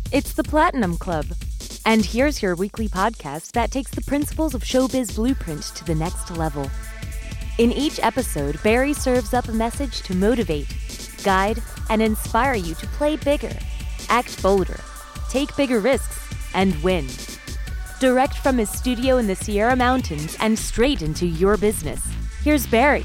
It's the Platinum Club. And here's your weekly podcast that takes the principles of Showbiz Blueprint to the next level. In each episode, Barry serves up a message to motivate, guide, and inspire you to play bigger, act bolder, take bigger risks, and win. Direct from his studio in the Sierra Mountains and straight into your business. Here's Barry.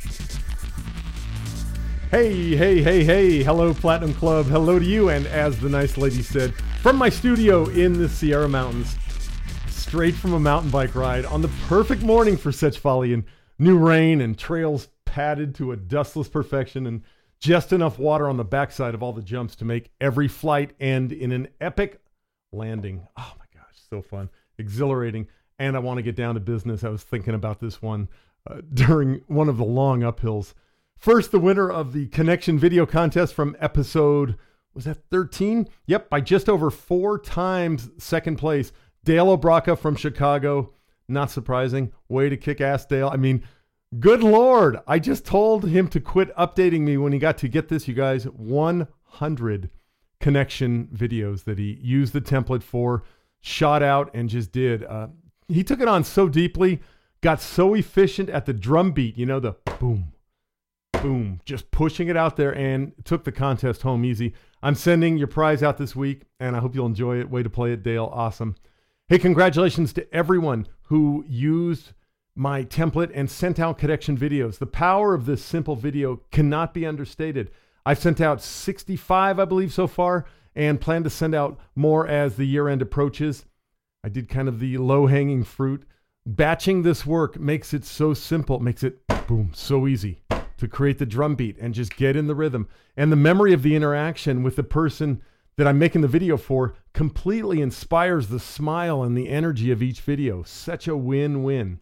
Hey. Hello, Platinum Club. Hello to you. And as the nice lady said, from my studio in the Sierra Mountains, straight from a mountain bike ride on the perfect morning for such folly, and new rain and trails padded to a dustless perfection, and just enough water on the backside of all the jumps to make every flight end in an epic landing. Oh my gosh, so fun, exhilarating. And I want to get down to business. I was thinking about this one during one of the long uphills. First, the winner of the Connection Video Contest from episode, was that 13? Yep, by just over 4 times second place, Dale Obraka from Chicago. Not surprising. Way to kick ass, Dale. I mean, good Lord. I just told him to quit updating me when he got to, get this, you guys, 100 Connection videos that he used the template for, shot out, and just did. He took it on so deeply, got so efficient at the drum beat, you know, the boom, boom, just pushing it out there, and took the contest home easy. I'm sending your prize out this week, and I hope you'll enjoy it. Way to play it, Dale. Awesome. Hey, congratulations to everyone who used my template and sent out Connection videos. The power of this simple video cannot be understated. I've sent out 65, I believe, so far, and plan to send out more as the year end approaches. I did kind of the low-hanging fruit. Batching this work makes it so simple, makes it, boom, so easy to create the drum beat and just get in the rhythm. And the memory of the interaction with the person that I'm making the video for completely inspires the smile and the energy of each video. Such a win-win.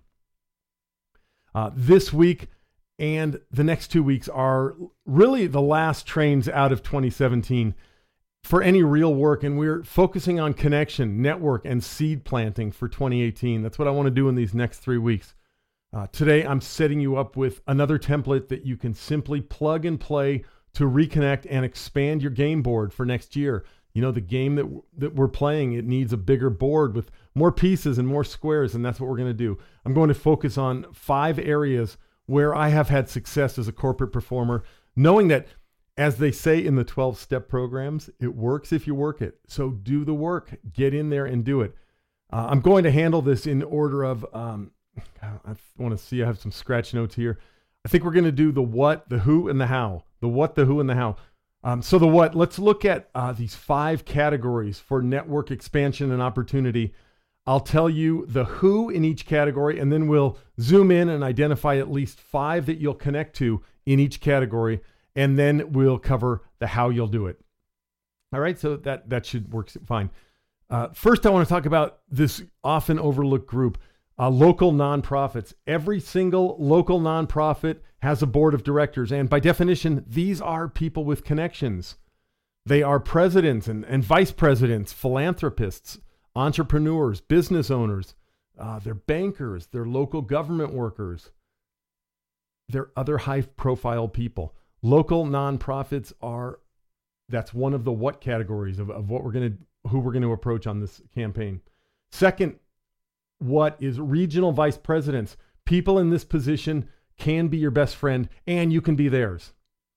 This week and the next 2 weeks are really the last trains out of 2017 for any real work. And we're focusing on connection, network, and seed planting for 2018. That's what I want to do in these next 3 weeks. Today, I'm setting you up with another template that you can simply plug and play to reconnect and expand your game board for next year. You know, the game that we're playing, it needs a bigger board with more pieces and more squares, and that's what we're going to do. I'm going to focus on 5 areas where I have had success as a corporate performer, knowing that, as they say in the 12-step programs, it works if you work it. So do the work. Get in there and do it. I'm going to handle this in order of... I want to see, I have some scratch notes here. I think we're going to do the what, the who, and the how. The what, the who, and the how. So the what, let's look at these 5 categories for network expansion and opportunity. I'll tell you the who in each category, and then we'll zoom in and identify at least 5 that you'll connect to in each category, and then we'll cover the how you'll do it. All right, so that should work fine. First, I want to talk about this often overlooked group. Local nonprofits. Every single local nonprofit has a board of directors. And by definition, these are people with connections. They are presidents and vice presidents, philanthropists, entrepreneurs, business owners. They're bankers. They're local government workers. They're other high-profile people. Local nonprofits are, that's one of the what categories of what who we're going to approach on this campaign. Second, what is regional vice presidents. People in this position can be your best friend, and you can be theirs.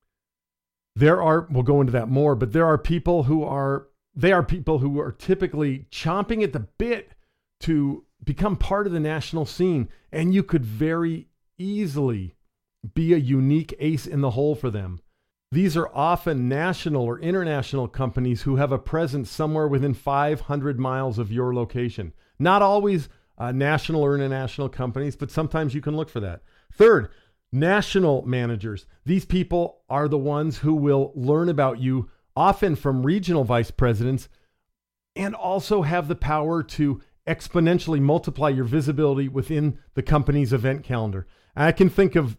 We'll go into that more, but there are people who are typically chomping at the bit to become part of the national scene, and you could very easily be a unique ace in the hole for them. These are often national or international companies who have a presence somewhere within 500 miles of your location. Not always national or international companies, but sometimes you can look for that. Third, national managers. These people are the ones who will learn about you, often from regional vice presidents, and also have the power to exponentially multiply your visibility within the company's event calendar. I can think of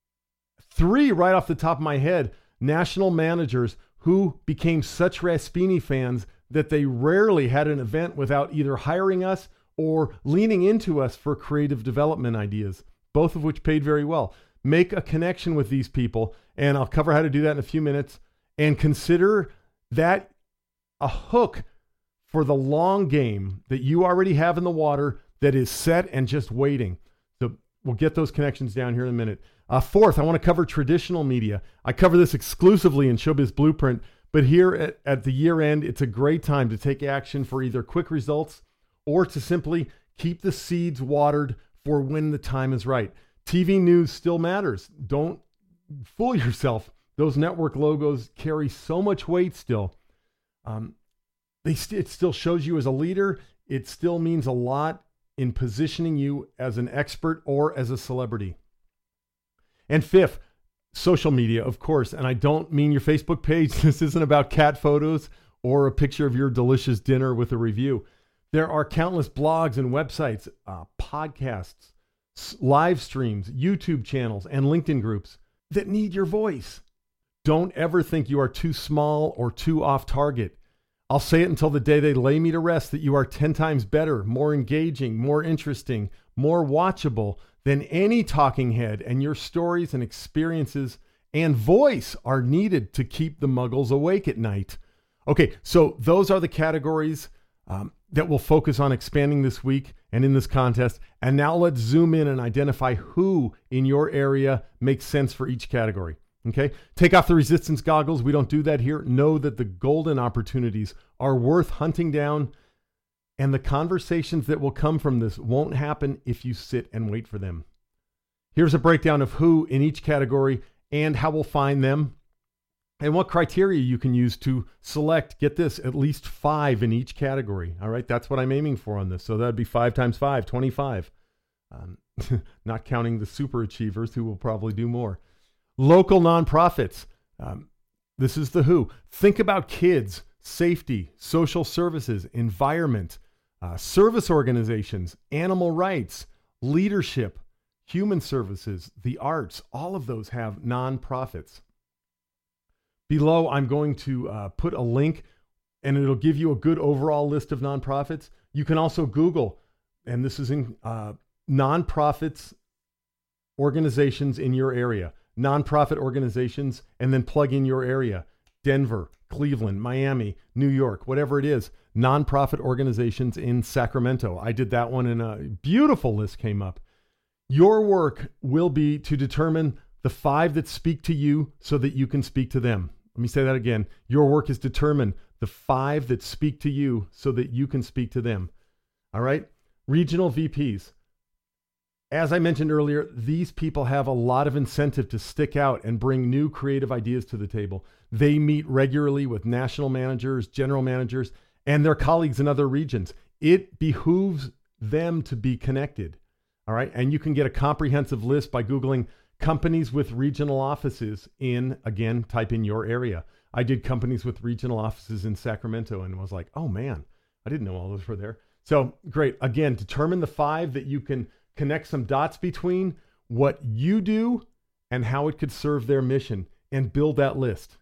3 right off the top of my head, national managers who became such Raspini fans that they rarely had an event without either hiring us or leaning into us for creative development ideas, both of which paid very well. Make a connection with these people, and I'll cover how to do that in a few minutes, and consider that a hook for the long game that you already have in the water that is set and just waiting. So we'll get those connections down here in a minute. Fourth, I want to cover traditional media. I cover this exclusively in Showbiz Blueprint, but here at the year end, it's a great time to take action for either quick results or to simply keep the seeds watered for when the time is right. TV news still matters. Don't fool yourself. Those network logos carry so much weight still. It still shows you as a leader. It still means a lot in positioning you as an expert or as a celebrity. And fifth, social media, of course. And I don't mean your Facebook page. This isn't about cat photos or a picture of your delicious dinner with a review. There are countless blogs and websites, podcasts, live streams, YouTube channels, and LinkedIn groups that need your voice. Don't ever think you are too small or too off target. I'll say it until the day they lay me to rest that you are 10 times better, more engaging, more interesting, more watchable than any talking head, and your stories and experiences and voice are needed to keep the muggles awake at night. Okay, so those are the categories that we'll focus on expanding this week and in this contest. And now let's zoom in and identify who in your area makes sense for each category. Okay, take off the resistance goggles. We don't do that here. Know that the golden opportunities are worth hunting down, and the conversations that will come from this won't happen if you sit and wait for them. Here's a breakdown of who in each category and how we'll find them and what criteria you can use to select, get this, at least 5 in each category. All right, that's what I'm aiming for on this. So that'd be 5 times 5, 25. Not counting the super achievers who will probably do more. Local nonprofits. This is the who. Think about kids, safety, social services, environment, service organizations, animal rights, leadership, human services, the arts. All of those have nonprofits. Below, I'm going to put a link, and it'll give you a good overall list of nonprofits. You can also Google, and this is in nonprofits organizations in your area. Nonprofit organizations, and then plug in your area. Denver, Cleveland, Miami, New York, whatever it is. Nonprofit organizations in Sacramento. I did that one, and a beautiful list came up. Your work will be to determine the 5 that speak to you so that you can speak to them. Let me say that again. Your work is determine the 5 that speak to you so that you can speak to them. All right? Regional VPs. As I mentioned earlier, these people have a lot of incentive to stick out and bring new creative ideas to the table. They meet regularly with national managers, general managers, and their colleagues in other regions. It behooves them to be connected. All right. And you can get a comprehensive list by Googling companies with regional offices in, again, type in your area. I did companies with regional offices in Sacramento and was like, oh man, I didn't know all those were there. So great. Again, determine the 5 that you can connect some dots between what you do and how it could serve their mission, and build that list.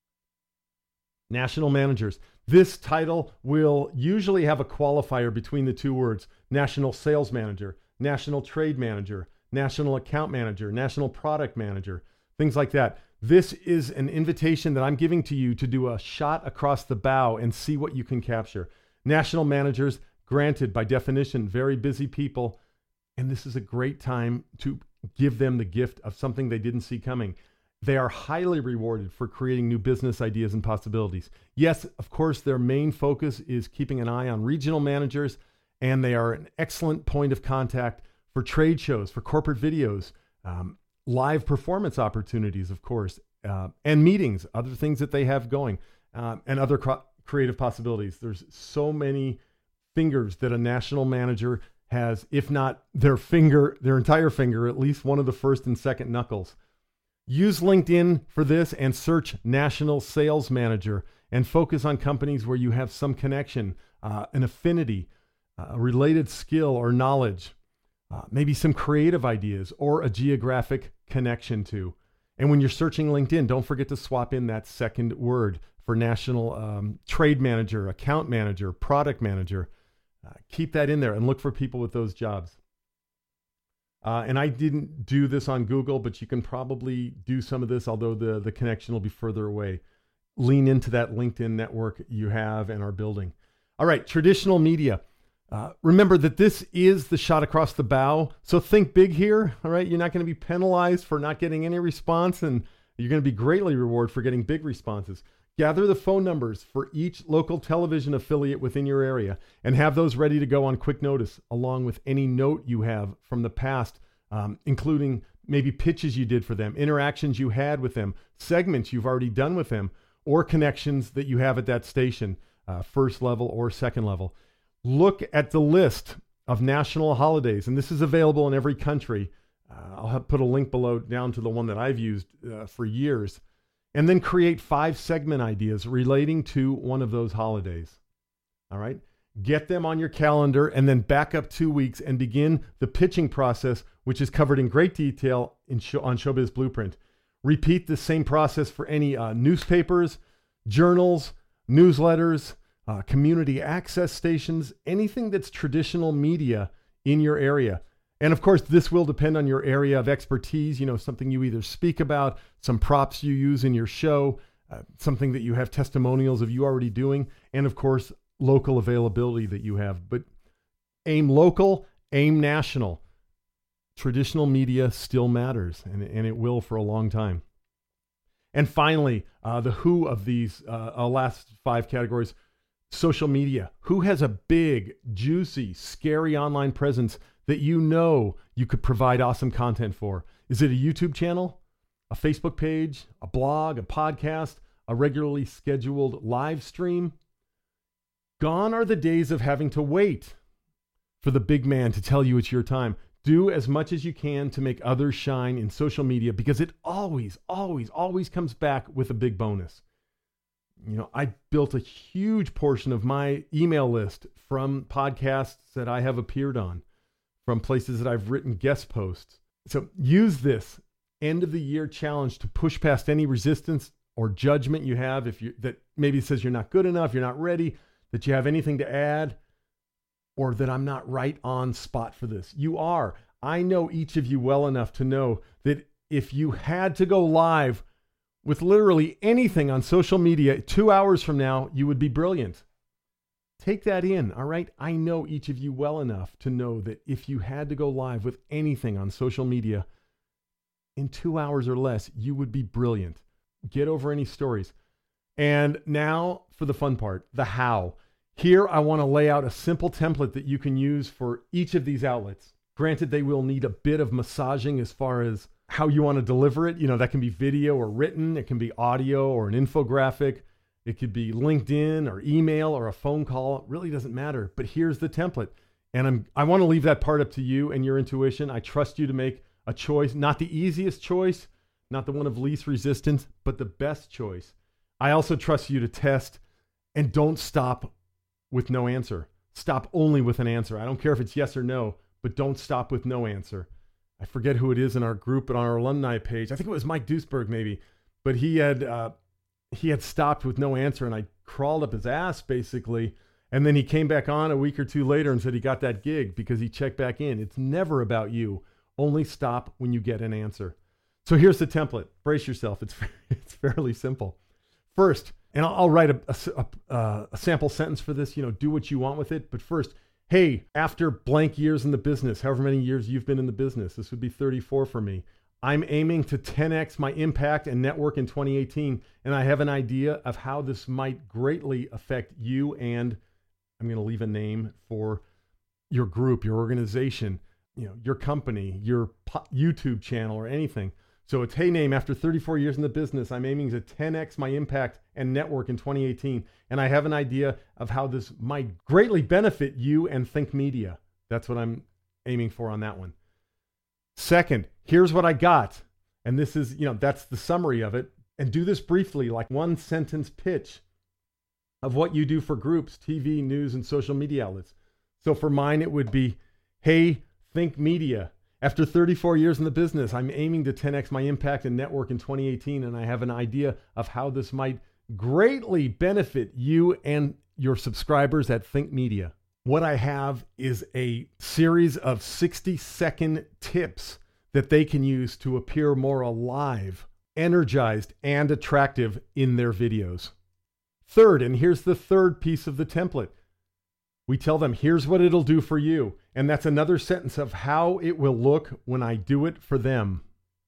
National managers. This title will usually have a qualifier between the 2 words: national sales manager, national trade manager, national account manager, national product manager, things like that. This is an invitation that I'm giving to you to do a shot across the bow and see what you can capture. National managers, granted, by definition, very busy people. And this is a great time to give them the gift of something they didn't see coming. They are highly rewarded for creating new business ideas and possibilities. Yes, of course, their main focus is keeping an eye on regional managers, and they are an excellent point of contact for trade shows, for corporate videos, live performance opportunities, of course, and meetings, other things that they have going, and other creative possibilities. There's so many fingers that a national manager has, if not their entire finger, at least one of the first and second knuckles. Use LinkedIn for this and search National Sales Manager and focus on companies where you have some connection, an affinity, a related skill or knowledge, maybe some creative ideas or a geographic connection to. And when you're searching LinkedIn, don't forget to swap in that second word for national trade manager, account manager, product manager. Keep that in there and look for people with those jobs. And I didn't do this on Google, but you can probably do some of this, although the connection will be further away. Lean into that LinkedIn network you have and are building. All right, traditional media. Remember that this is the shot across the bow. So think big here. All right, you're not going to be penalized for not getting any response, and you're going to be greatly rewarded for getting big responses. Gather the phone numbers for each local television affiliate within your area and have those ready to go on quick notice, along with any note you have from the past, including maybe pitches you did for them, interactions you had with them, segments you've already done with them, or connections that you have at that station, first level or second level. Look at the list of national holidays, and this is available in every country. I'll put a link below down to the one that I've used for years. And then create 5 segment ideas relating to one of those holidays. All right? Get them on your calendar and then back up 2 weeks and begin the pitching process, which is covered in great detail on Showbiz Blueprint. Repeat the same process for any newspapers, journals, newsletters, community access stations, anything that's traditional media in your area. And of course, this will depend on your area of expertise, something you either speak about, some props you use in your show, something that you have testimonials of you already doing, and of course, local availability that you have. But aim local, aim national. Traditional media still matters, and it will for a long time. And finally, the who of these last 5 categories. Social media. Who has a big, juicy, scary online presence that you could provide awesome content for? Is it a YouTube channel, a Facebook page, a blog, a podcast, a regularly scheduled live stream? Gone are the days of having to wait for the big man to tell you it's your time. Do as much as you can to make others shine in social media, because it always, always, always comes back with a big bonus. I built a huge portion of my email list from podcasts that I have appeared on, from places that I've written guest posts. So use this end of the year challenge to push past any resistance or judgment you have that maybe says you're not good enough, you're not ready, that you have anything to add, or that I'm not right on spot for this. You are. I know each of you well enough to know that if you had to go live with literally anything on social media 2 hours from now, you would be brilliant. Take that in, all right? I know each of you well enough to know that if you had to go live with anything on social media in 2 hours or less, you would be brilliant. Get over any stories. And now for the fun part, the how. Here, I want to lay out a simple template that you can use for each of these outlets. Granted, they will need a bit of massaging as far as how you want to deliver it. That can be video or written. It can be audio or an infographic. It could be LinkedIn or email or a phone call. It really doesn't matter. But here's the template. And I want to leave that part up to you and your intuition. I trust you to make a choice, not the easiest choice, not the one of least resistance, but the best choice. I also trust you to test, and don't stop with no answer. Stop only with an answer. I don't care if it's yes or no, but don't stop with no answer. I forget who it is in our group, but on our alumni page, I think it was Mike Duesberg maybe, but he had stopped with no answer, and I crawled up his ass basically. And then he came back on a week or 2 later and said he got that gig because he checked back in. It's never about you. Only stop when you get an answer. So here's the template. Brace yourself. It's fairly simple. First, and I'll write a sample sentence for this, do what you want with it. But first, hey, after blank years in the business, however many years you've been in the business, this would be 34 for me. I'm aiming to 10x my impact and network in 2018, and I have an idea of how this might greatly affect you, and I'm going to leave a name for your group, your organization, your company, your YouTube channel, or anything. So it's, hey, name, after 34 years in the business, I'm aiming to 10x my impact and network in 2018. And I have an idea of how this might greatly benefit you and Think Media. That's what I'm aiming for on that one. Second, here's what I got. And this is, that's the summary of it. And do this briefly, like 1-sentence pitch of what you do for groups, TV, news, and social media outlets. So for mine, it would be, hey, Think Media. After 34 years in the business, I'm aiming to 10x my impact and network in 2018, and I have an idea of how this might greatly benefit you and your subscribers at Think Media. What I have is a series of 60-second tips that they can use to appear more alive, energized, and attractive in their videos. Third, and here's the third piece of the template, We tell them, here's what it'll do for you. And that's another sentence of how it will look when I do it for them.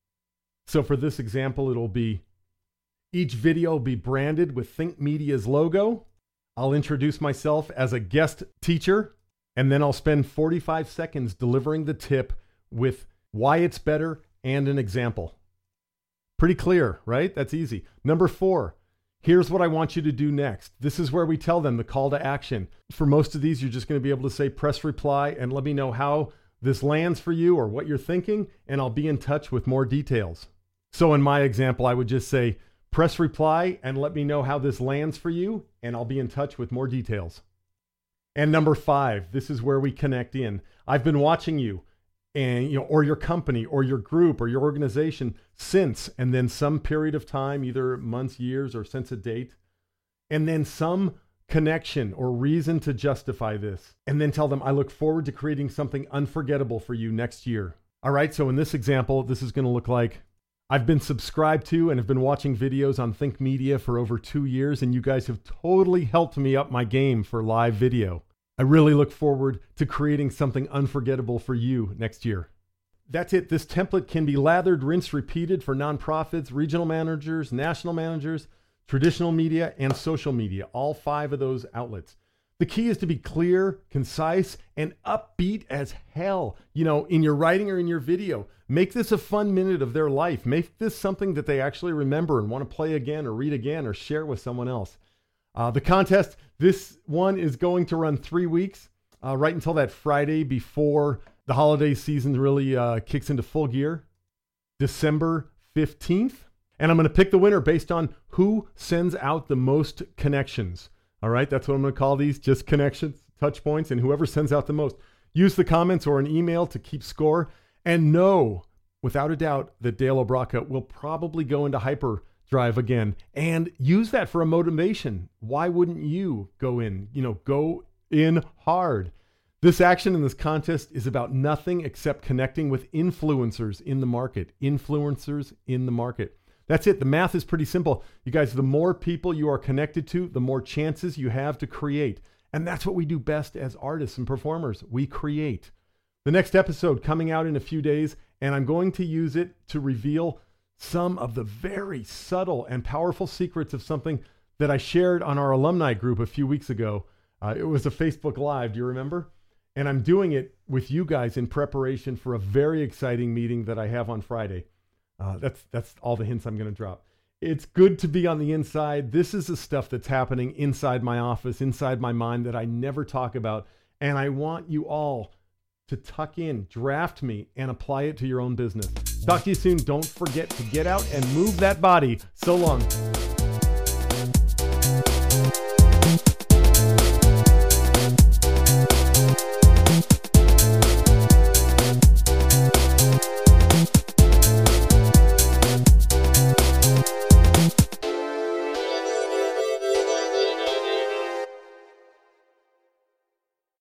So for this example, it'll be, each video will be branded with Think Media's logo. I'll introduce myself as a guest teacher, and then I'll spend 45 seconds delivering the tip with why it's better and an example. Pretty clear, right? That's easy. Number 4, here's what I want you to do next. This is where we tell them the call to action. For most of these, you're just going to be able to say press reply and let me know how this lands for you or what you're thinking, and I'll be in touch with more details. So in my example, I would just say press reply and let me know how this lands for you, and I'll be in touch with more details. And number 5, this is where we connect in. I've been watching you and or your company or your group or your organization since, and then some period of time, either months, years, or since a date, and then some connection or reason to justify this, and then tell them I look forward to creating something unforgettable for you next year. All right, so in this example, this is going to look like, I've been subscribed to and have been watching videos on Think Media for over 2 years, and you guys have totally helped me up my game for live video. I really look forward to creating something unforgettable for you next year. That's it. This template can be lathered, rinsed, repeated for nonprofits, regional managers, national managers, traditional media, and social media, all 5 of those outlets. The key is to be clear, concise, and upbeat as hell, in your writing or in your video. Make this a fun minute of their life. Make this something that they actually remember and want to play again or read again or share with someone else. The contest, this one is going to run 3 weeks, right until that Friday before the holiday season really kicks into full gear, December 15th. And I'm going to pick the winner based on who sends out the most connections. All right, that's what I'm going to call these, just connections, touch points, and whoever sends out the most. Use the comments or an email to keep score. And know, without a doubt, that Dale Obraca will probably go into hyperdrive again, and use that for a motivation. Why wouldn't you go in? Go in hard. This action in this contest is about nothing except connecting with influencers in the market. Influencers in the market. That's it. The math is pretty simple. You guys, the more people you are connected to, the more chances you have to create. And that's what we do best as artists and performers. We create. The next episode coming out in a few days, and I'm going to use it to reveal some of the very subtle and powerful secrets of something that I shared on our alumni group a few weeks ago. It was a Facebook Live. Do you remember? And I'm doing it with you guys in preparation for a very exciting meeting that I have on Friday. That's all the hints I'm going to drop. It's good to be on the inside. This is the stuff that's happening inside my office, inside my mind that I never talk about. And I want you all to tuck in, draft me, and apply it to your own business. Talk to you soon. Don't forget to get out and move that body. So long.